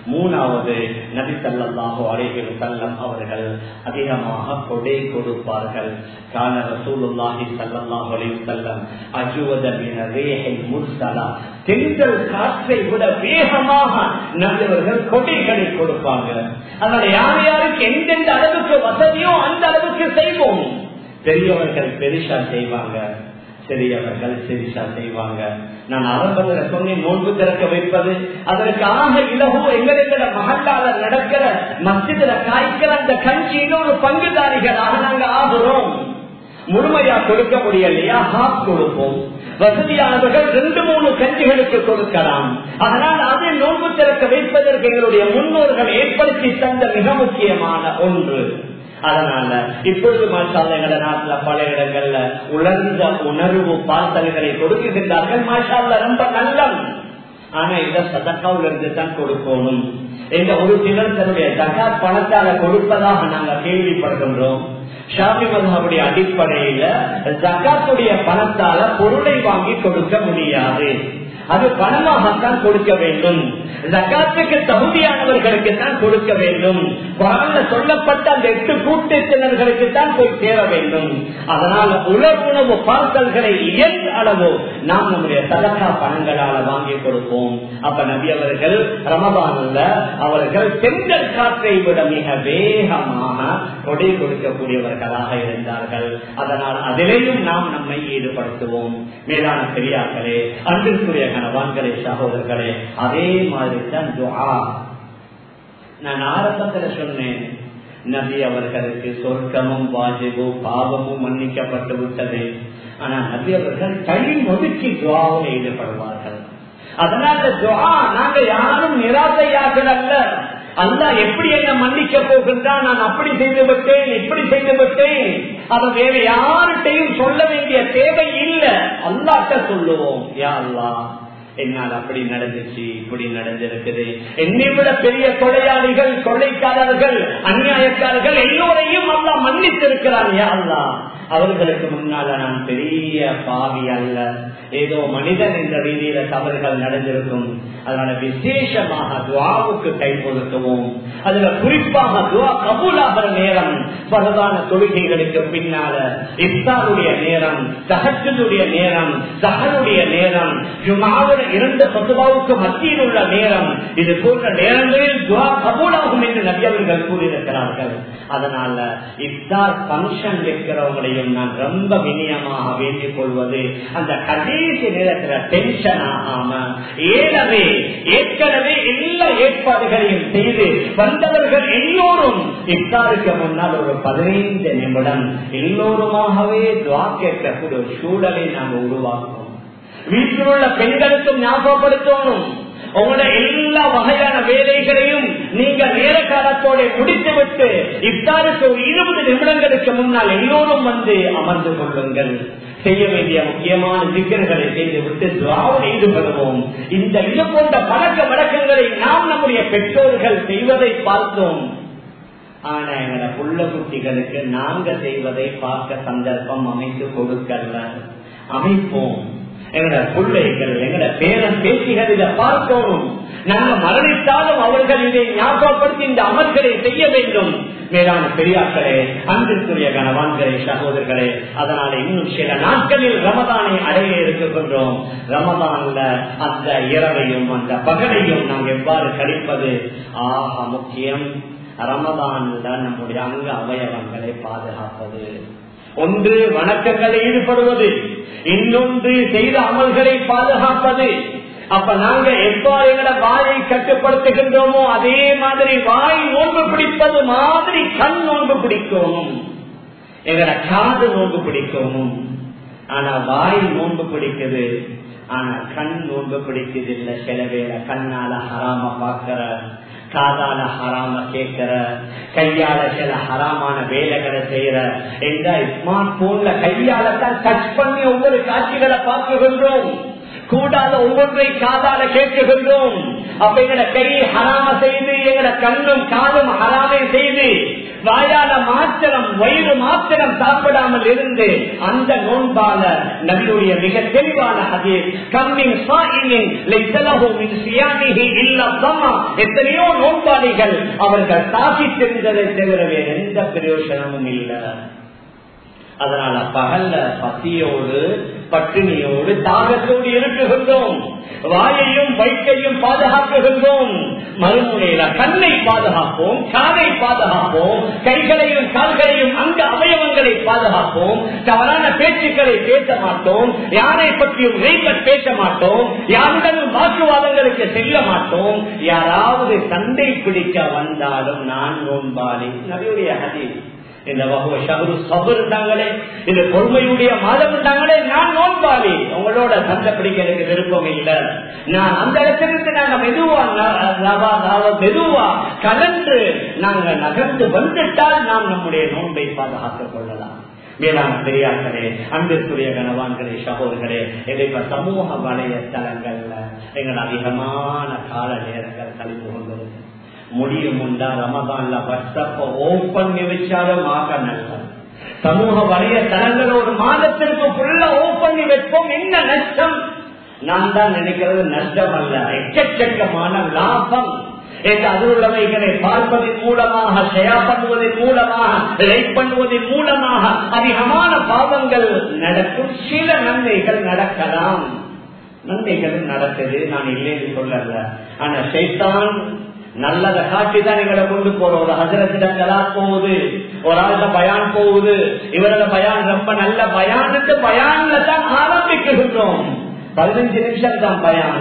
Speaker 1: 3வது நபி ஸல்லல்லாஹு அலைஹி வஸல்லம் அவர்கள் அதிகமாக கொடை கொடுப்பார்கள். கான ரசூலுல்லாஹி ஸல்லல்லாஹு அலைஹி வஸல்லம் அஜ்வத மின ரீஹில் முர்ஸலா, தென்றல் காற்றை விட வேகமாக நபியவர்கள் கொடைகளை கொடுப்பாங்க. அதனால யார் யாருக்கு எந்தெந்த அளவுக்கு வசதியோ அந்த அளவுக்கு செய்வோம். பெரியவர்கள் பெருசா செய்வாங்க, சிறியவர்கள் சிரிசா செய்வாங்க. நான் ஆரம்பத்தில் சொன்னேன், நோன்பு திறக்க வைப்பது அதற்காக இலகு எங்களோட மகத்தால நடக்கிற மஸ்ஜிதுல காய்க்கிற அந்த கஞ்சியில ஒரு பங்குதாரிகளாக நாங்க ஆகிறோம். முழுமையா கொடுக்க முடியலையா, ஹாப் கொடுப்போம். வசதியானவர்கள் 2-3 கஞ்சிகளுக்கு கொடுக்கலாம். அதனால் அதை நோன்பு திறக்க வைப்பதற்கு எங்களுடைய முன்னோர்கள் ஏற்படுத்தி தந்த மிக முக்கியமான ஒன்று. அதனால இப்பொழுது மாஷாஅல்லாஹ் எங்களோட நாட்டுல பல இடங்கள்ல உலர்ந்த உணர்வு பார்சல்களை கொடுக்கின்றார்கள். மாஷாஅல்லாஹ் ரொம்ப நல்லது. ஆனா இத சதக்காவுல இருந்து தான் கொடுக்கணும். எங்க ஒரு சிலர் தன்னுடைய ஜகாத் பணத்தால கொடுப்பதாக நாங்க கேள்விப்படுகின்றோம். ஷாஃபி மத்ஹபுடைய அடிப்படையில ஜகாத்துடைய பணத்தால பொருளை வாங்கி கொடுக்க முடியாது, அது பணமாகத்தான் கொடுக்க வேண்டும். ஜகாத்துக்கு தகுதியானவர்களுக்கு தான் கொடுக்க வேண்டும். குர்ஆன்ல சொல்லப்பட்ட அந்த 8 கூட்டத்தினர்களுக்கு தான் போய் சேர வேண்டும். அதனால உணவு பார்சல்களை இயன்ற அளவு நாம் நம்முடைய சதகா பணங்களால வாங்கி கொடுப்போம். அப்ப நபி அவர்கள் ரமதான்ல அவர்கள் செங்கல் காற்றை விட மிக வேகமாக கொடை கொடுக்கக்கூடியவர்களாக இருந்தார்கள். அதனால் அதிலேயும் நாம் நம்மை ஈடுபடுத்துவோம். மேலான பெரியார்களே, அன்பிற்குரிய கணவான்களே, சகோதரர்களே, அதே மாதிரி தான் துஆ. நான் ஆரம்பத்தில் சொன்னேன், நபி அவர்களுக்கு சொர்க்கமும் வாஜிபு பாவமும் மன்னிக்கப்பட்டு விட்டது. ஆனா நபி அவர்கள் டைம் ஒதுக்கி துஆவில் ஈடுபடுவார்கள். அதனால துஆ நாங்க யாரும் நிராசையாக அல்ல. அல்லாஹ் எப்படி என்ன மன்னிக்க போகின்றான், நான் அப்படி செய்து விட்டேன் இப்படி செய்து விட்டேன், அதை வேற யார்கிட்டையும் சொல்ல வேண்டிய தேவை இல்லை. அல்லாஹ்ட்ட சொல்லுவோம், யா அல்லாஹ் என்னால் அப்படி நடந்துச்சு, இப்படி நடந்திருக்குது. என்னை விட பெரிய கொலையாளிகள், கொள்ளைக்காரர்கள், அநியாயக்காரர்கள் எல்லோரையும் அல்லாஹ் மன்னித்திருக்கிறான். யா அல்லாஹ் அவர்களுக்கு முன்னால நான் பெரிய பாவி அல்ல, ஏதோ மனிதன் என்ற ரீதியில தவறுகள் நடந்திருக்கும். அதனால விசேஷமாக துஆவுக்கு கை கொடுக்கவும், அதுல குறிப்பாக துஆ கபூலாகிற நேரம், பரதான தொழுகைகளுக்கு பின்னால இஃப்தாருடைய நேரம், தஹஜ்ஜுடைய நேரம், சஹருடைய நேரம், ஜும்ஆவுடைய 2 ஃபத்வாவுக்கு மத்தியில் உள்ள நேரம், இது போன்ற நேரங்களில் துஆ கபூலாகும் என்று நபி அவர்கள் கூறியிருக்கிறார்கள். அதனால இஃப்தார் ஃபங்க்ஷன் வைக்கிறவங்களையும் நான் ரொம்ப வினயமாக வேண்டிக் கொள்வது, அந்த கடைசி நேரத்தில் டென்ஷன் ஆகாம ஏற்கனவே எல்லா ஏற்பாடுகளையும் செய்து வந்தவர்கள் எல்லோரும் இஃப்தாருக்கு முன்னால் ஒரு 15 நிமிடம் எல்லோருமாகவே துஆ கேட்கக்கூடிய ஒரு சூழலை நாங்கள் உருவாக்குவோம். வீட்டில் உள்ள பெண்களுக்கும் ஞாபகப்படுத்தணும், உங்களோட எல்லா வகையான வேலைகளையும் நீங்க நேர காலத்தோட முடித்துவிட்டு இஃப்தாருக்கு ஒரு 20 நிமிடங்களுக்கு முன்னால் எல்லோரும் வந்து அமர்ந்து கொள்ளுங்கள். செய்ய வேண்டிய முக்கியமான திக்ர்களை செய்து விட்டு துஆவில் ஈடுபடுவோம். இந்த இது போன்ற பழக்க வழக்கங்களை நாம் நம்முடைய பெற்றோர்கள் செய்வதை பார்த்தோம். ஆனா எங்களோட புள்ள குட்டிகளுக்கு நாங்க செய்வதை பார்க்க சந்தர்ப்பம் அமைத்து கொடுக்கல. அமைப்போம். எங்களோட பிள்ளைகள், எங்களோட பேரன் பேசிகள் இதை பார்க்கணும். நாங்க மரணித்தாலும் அவர்கள் இதை ஞாபகப்படுத்தி இந்த அமல்களை செய்ய வேண்டும். மேலான பெரியார்களே, அன்பிற்குரிய கணவான்களே, சகோதரர்களே, அதனால இன்னும் சில நாட்களில் ரமதானை அடைய இருக்கின்றோம். ரமதான்ல அந்த இரவையும் அந்த பகலையும் நாம் எவ்வாறு கழிப்பது ஆக முக்கியம். ரமதான்ல நம்முடைய அங்க அவயவங்களை பாதுகாப்பது. ஒன்று வணக்கங்களை ஈடுபடுவது, இன்னொன்று செய்த அமல்களை பாதுகாப்பது. அப்ப நாங்க எவ்வாறு எங்களோட வாயை கட்டுப்படுத்துகின்றோமோ அதே மாதிரி வாய் நோன்பு பிடிப்பது மாதிரி கண் நோன்பு பிடிக்கணும், எங்களோட காது நோன்பு பிடிக்கணும். ஆனா வாய் நோன்பு பிடிக்குது, ஆனா கண் நோன்பு பிடிக்குது இல்ல. சில வேளை கண்ணால ஹராம பாக்கிற, காதால ஹராம கேட்கிற, கையால சில ஹராமான வேலைகளை செய்யற. எங்க ஸ்மார்ட் போன்ல கையால தான் டச் பண்ணி ஒவ்வொரு காட்சிகளை பார்க்குகின்றோம், கூடாத ஒவ்வொன்றை காதால கேட்குகின்றோம். அப்ப எங்கட கை ஹராம செய்து, எங்கட கண்ணும் காதும் ஹராமை செய்து, வாயால மாத்திரம் வயிறு மாத்திரம் சாப்பிடாமல் இருந்து அந்த நோன்பால நம்முடைய மிக தெளிவான ஹதீஸ், எத்தனையோ நோன்பாளிகள் அவர்கள் தாக்கி தெரிந்ததை தவிர வேறு எந்த பிரயோஜனமும் இல்லை. அதனால பகல்ல பசியோடு பட்டினியோடு தாகத்தோடு இருக்குகின்றோம். வாயையும் வயிற்றையும் பாதுகாக்குகின்றோம். மறுமுறையில கண்ணை பாதுகாப்போம், காதை பாதுகாப்போம், கைகளையும் கால்களையும் அங்க அவயவங்களை பாதுகாப்போம். தவறான பேச்சுக்களை பேச மாட்டோம், யாரை பற்றியும் பேச மாட்டோம், யாருடனும் வாக்குவாதங்களுக்கு செல்ல மாட்டோம். யாராவது சண்டை பிடிக்க வந்தாலும் நான் நோன்பாளி. நபியுடைய ஹதீஸ். இந்த பொறுமையுடைய மாதம் இருந்தாங்களே, நான் நோன்பாளி. உங்களோட சண்டை பிடிக்க எனக்கு விருப்பம் இல்லை. நான் அந்த இடத்திலிருந்து நாங்க மெதுவா கலந்து நாங்க நகர்ந்து வந்துட்டால் நாம் நம்முடைய நோன்பை பாதுகாத்துக் கொள்ளலாம். மேலான பெரியார்களே, அன்பிற்குரிய கனவான்களே, சகோதரர்களே, இப்ப சமூக வலைத்தளங்கள்ல எங்கள் அதிகமான கால நேரங்கள் கழிந்து கொண்டிருக்கு. முடியும் உண்டா ரமதான்ல வாட்ஸ்அப்ப ஓபன் வச்சாலும் ஆக நல்ல சமூக வலைத்தளங்கள் ஒரு மாதத்திற்கு ஃபுல்லா ஓபன் வைப்போம். என்ன நஷ்டம்? நான் தான் நினைக்கிறது நஷ்டம் அல்ல, எக்கச்சக்கமான லாபம். அதில் உள்ளவைகளை பார்ப்பதன் மூலமாக, ஷேர் பண்ணுவதன் மூலமாக, லைக் பண்ணுவதன் மூலமாக அதிகமான பாவங்கள் நடக்கும். சில நன்மைகள் நடக்கலாம், நன்மைகள் நடக்குது, நான் இல்லைன்னு சொல்லல. ஆனா ஷைத்தான் நல்லதை காட்டிதான் எங்களை கொண்டு போறோம். ஒரு ஹஜரத்திடங்களா போகுது, ஒரு ஆளுட பயான் போகுது, இவரோட பயான் ரொம்ப நல்ல பயானுக்கு பயான்ல தான் ஆரம்பிக்கின்றோம். 15 நிமிஷம் தான் பயான்,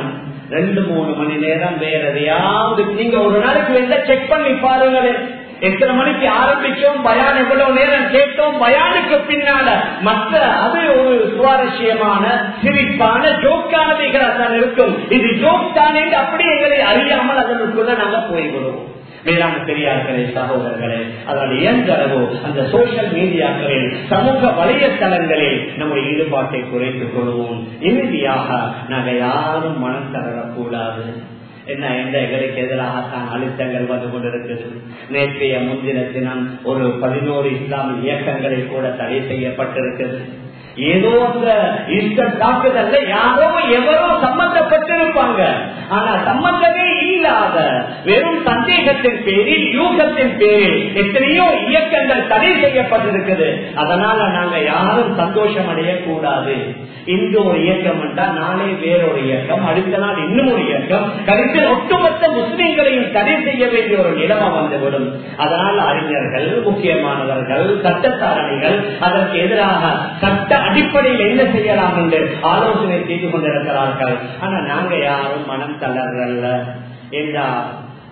Speaker 1: 2-3 மணி நேரம் வேற எதையாவது. நீங்க ஒரு நாளைக்கு வெளில செக் பண்ணி பாருங்களேன், எத்தனை மணிக்கு ஆரம்பிச்சோம், பயான் எவ்வளவு நேரம் கேட்டோம், பயானுக்கு பின்னால மற்ற அது ஒரு சுவாரஸ்யமான சிரிப்பான ஜோக்கானவைகளா தான் இருக்கும். இது ஜோக் தானே அப்படி எங்களை அறியாமல் அதற்குள்ள நாங்க போய்விடுவோம். மேலான பெரியார்களே, சகோதரர்களே, அதனால் இயன்றளவோ அந்த சோசியல் மீடியாக்களில், சமூக வலைத்தளங்களில் நம்முடைய ஈடுபாட்டை குறைத்துக் கொள்வோம். இறுதியாக நாங்க யாரும் மனம் தளரக்கூடாது. என்ன எங்களுக்கு எதிராகத்தான் அழுத்தங்கள் வந்து கொண்டிருக்கிறது. நேற்றைய முன்தின தினம் ஒரு 11 இஸ்லாமிய இயக்கங்களை கூட தடை செய்யப்பட்டிருக்கிறது. ஏதோ அந்த ஈஸ்டர் தாக்குதல்ல யாரோ எவரோ சம்பந்தப்பட்டிருப்பாங்க. ஆனா சம்பந்தமே இல்லாத வெறும் சந்தேகத்தின் பேரில், யூகத்தின் பேரில் எத்தனையோ இயக்கங்கள் தடை செய்யப்பட்டிருக்குது. அதனால நாங்க யாரும் சந்தோஷம் அடையக்கூடாது. இன்று ஒரு இயக்கம் என்றால் நாளே வேறொரு இயக்கம், அடுத்த நாள் இன்னும் ஒரு இயக்கம், கருத்தில் ஒட்டுமொத்த முஸ்லிம்களையும் தடை செய்ய வேண்டிய ஒரு நிலைமை வந்துவிடும். அதனால் அறிஞர்கள், முக்கியமானவர்கள், சட்டத்தாரணிகள் அதற்கு எதிராக சட்ட அடிப்படையில் என்ன செய்யலாம் என்று ஆலோசனை செய்து கொண்டிருக்கிறார்கள். ஆனா நாங்க யாரும் மனம் தளரல்ல. என்றால்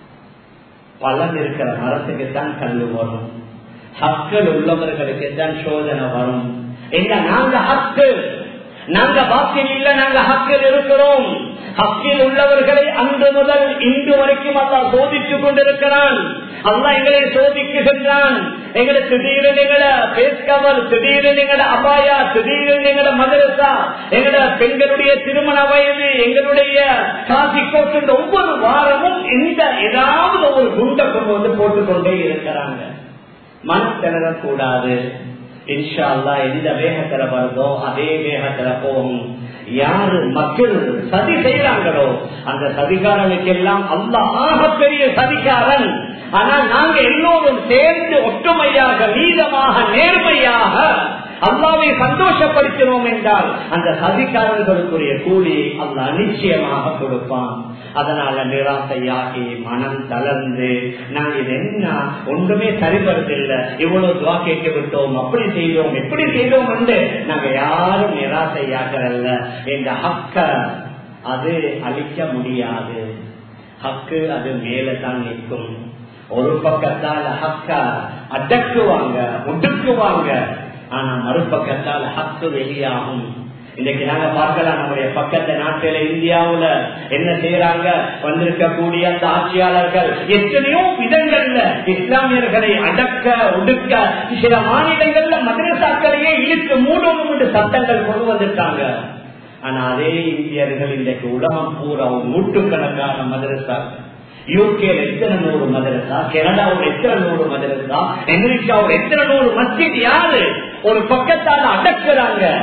Speaker 1: பலன் இருக்கிற மரத்துக்குத்தான் கல்லு வரும், ஹக்கள் உள்ளவர்களுக்கு தான் சோதனை வரும். நாங்க ஹக்கு, நாங்க வாக்கில் இல்ல, நாங்க ஹக்கில் இருக்கிறோம். ஹக்கில் உள்ளவர்களை அன்று முதல் இன்று வரைக்கும் அல்லாஹ் சோதித்துக் கொண்டிருக்கிறான். அல்லாஹ் எங்களை சோதிக்குகின்றான். எங்களை திடீரென எங்களை பேஸ்கவர், திடீரென எங்களை அபாயா, திடீரென எங்களை மதரசா, எங்களை பெண்களுடைய திருமண வயது, எங்களுடைய காசி கோட்டு, ஒவ்வொரு வாரமும் இந்த ஏதாவது ஒரு குண்டை கொண்டு வந்து போட்டுக்கொண்டே இருக்கிறாங்க. மனம் திணறக்கூடாது. இன்ஷா அல்லாஹ் எந்த வேகத்துல வருதோ அதே வேகத்துல போகும். யாரு மக்கள் சதி செய்யறாங்களோ அந்த சதிகாரனுக்கு எல்லாம் அல்லாஹ் பெரிய சதிகாரன். ஆனால் நாங்க எல்லோரும் சேர்ந்து ஒற்றுமையாக, நீதமாக, நேர்மையாக அல்லாஹ்வை சந்தோஷப்படுத்தினோம் என்றால் அந்த சதிகாரர்களுக்குரிய கூலி அல்லாஹ் நிச்சயமாக கொடுப்பான். அதனால நிராசையாகி மனம் தளர்ந்து நாங்க இது என்ன ஒன்றுமே சரிபடுத்தில்லை, இவ்வளவு துவா கேட்க விட்டோம், அப்படி செய்தோம், எப்படி செய்தோம் என்று நாங்க யாரும் நிராசையாகிறல்ல. இந்த ஹக்க அது அழிக்க முடியாது. ஹக்கு அது மேலதான் நிற்கும். ஒரு பக்கத்தால் ஹக்க அடக்குவாங்க, ஒடுக்குவாங்க. ஆனா மறுபக்கத்தால் ஹக்கு வெளியாகும். இன்னைக்கு நாங்க பார்க்கலாம், நம்முடைய பக்கத்து நாட்டில இந்தியாவுல என்ன செய்யறாங்க, வந்திருக்கக்கூடிய அந்த ஆட்சியாளர்கள் எத்தனையோ விதங்கள்ல இஸ்லாமியர்களை அடக்க ஒடுக்க, சில மாநிலங்கள்ல மதரசாக்களையே இழுத்து மூடணும் என்று சட்டங்கள் கொண்டு வந்திருக்காங்க. ஆனா அதே இந்தியர்கள் இன்றைக்கு உலகம் பூரா நூற்றுக்கணக்கான மதரசா, யூகேல எத்தனை 100 மதரசா, கனடாவில் எத்தனை 100 மதரசா, அமெரிக்காவில் எத்தனை 100 மஸ்ஜித், யாரு ஒரு பக்கத்தால அடக்குறாங்க.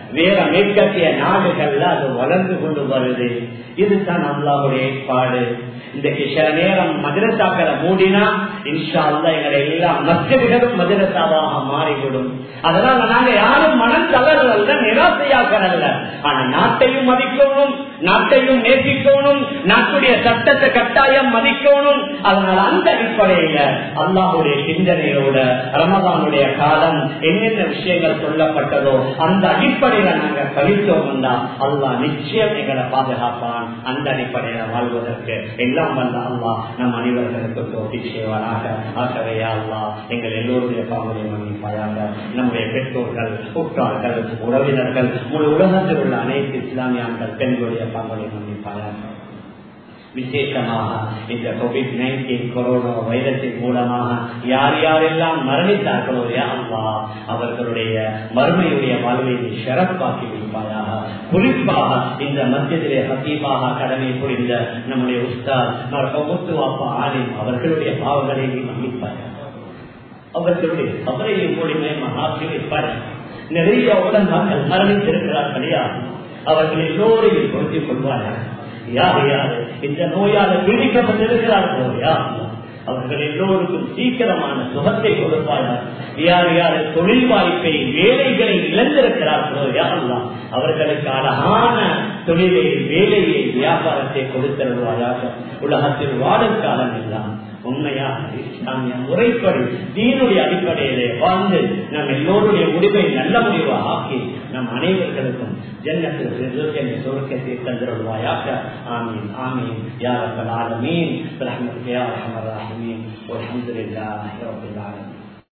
Speaker 1: வேற மேற்கத்திய நாடுகள்ல அது வளர்ந்து கொண்டு வருது. இதுதான் அல்லாஹ்வுடைய ஏற்பாடு. இன்றைக்கு சில நேரம் மதரசாக்களை மூடினா இன்ஷா அல்லாஹ் எங்களை எல்லாம் மஸ்ஜிதுகளும் மதரசாவாக மாறிவிடும். அதனால நாங்க யாரும் மனம் தளர்வல்ல, நிராசையாக்கல்ல. ஆனா நாட்டையும் மதிக்கணும், நாட்டையும் நேசிக்கணும், நாட்டுடைய சட்டத்தை கட்டாயம் மதிக்கணும். அதனால அந்த அடிப்படையில அல்லாஹ்வுடைய சிந்தனையோட ரமதானுடைய காலம் என்னென்ன விஷயங்கள் சொல்லப்பட்டதோ அந்த அடிப்படையில நாங்க கழித்தோம் அல்லாஹ் நிச்சயம் எங்களை பாதுகாப்பான். அந்த அடிப்படையில வாழ்வதற்கு எல்லாம் வந்த அல்லாஹ் நம் அனைவர்களுக்கு தோப்பிக் செய்வாராக. ஆகவே அல்லாஹ் எங்கள் எல்லோருடைய பாவங்களை மன்னிப்பாயாக. நம்முடைய பெற்றோர்கள், உற்றார்கள், உறவினர்கள், முழு உலகத்தில் உள்ள அனைத்து இஸ்லாமியர்கள் பெண்களுடைய பாவங்களை மன்னிப்பாயாக. விசேஷமாக இந்த கோவிட்-19 கொரோனா வைரஸின் மூலமாக யார் யாரெல்லாம் மரணித்தார்களோ அல்லாஹ் அவர்களுடைய மறுமையுடைய வாழ்வை சிறப்பாக்கி வைப்பாயாக. குறிப்பாக இந்த மத்தியத்திலே ஹதீபாக கடமை புரிந்த நம்முடைய உஸ்தாத் முத்துவாப்பா ஆலிம் அவர்களுடைய பாவங்களை மன்னிப்பாயாக. அவர்களுடைய கபரையும் கூடிமை மகாக்கி வைப்பார்கள். நிறைய உடன்பாக்கள் மரணித்திருக்கிறார்களே அவர்கள் எல்லோரையும் பொருத்திக் கொள்வார்கள். யார் யார் இந்த நோயால் பீடிக்கப்பட்டிருக்கிறார்களோ அவர்கள் எல்லோருக்கும் சீக்கிரமான சுகத்தை கொடுப்பார்கள். யார் யார் தொழில் வாய்ப்பை வேலைகளை இழந்திருக்கிறார்களோ யாரெல்லாம் அவர்களுக்கு அழகான தொழிலை, வேலையை, வியாபாரத்தை கொடுத்திருவாயாக. உலகத்தில் வாழும் காலம் எல்லாம் உண்மையாக இஸ்லாமிய முறைப்படி தீனுடைய அடிப்படையிலே வாழ்ந்து நம் எல்லோருடைய முடிவை நல்ல முடிவாக ஆக்கி நம் அனைவர்களுக்கும் ஜன்னத்தில் சுவர்க்கத்தை தந்திருவாயாக. ஆமீன் ஆமீன் யா ரப்பல் ஆலமீன். பிரஹ்மத்துக யா அர்ஹமர் ராஹிமீன். வல்ஹம்துலில்லாஹி ரப்பில் ஆலமீன்.